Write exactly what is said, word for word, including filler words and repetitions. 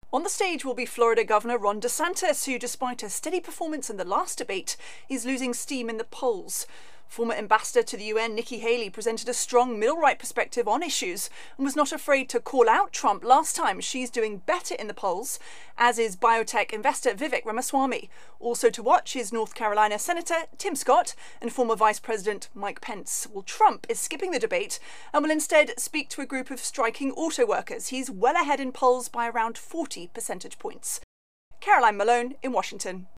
On the stage will be Florida Governor Ron DeSantis, who, despite a steady performance in the last debate, is losing steam in the polls. Former ambassador to the U N Nikki Haley presented a strong middle-right perspective on issues and was not afraid to call out Trump last time. She's doing better in the polls, as is biotech investor Vivek Ramaswamy. Also to watch is North Carolina Senator Tim Scott and former Vice President Mike Pence. Well, Trump is skipping the debate and will instead speak to a group of striking auto workers. He's well ahead in polls by around forty percentage points. Caroline Malone in Washington.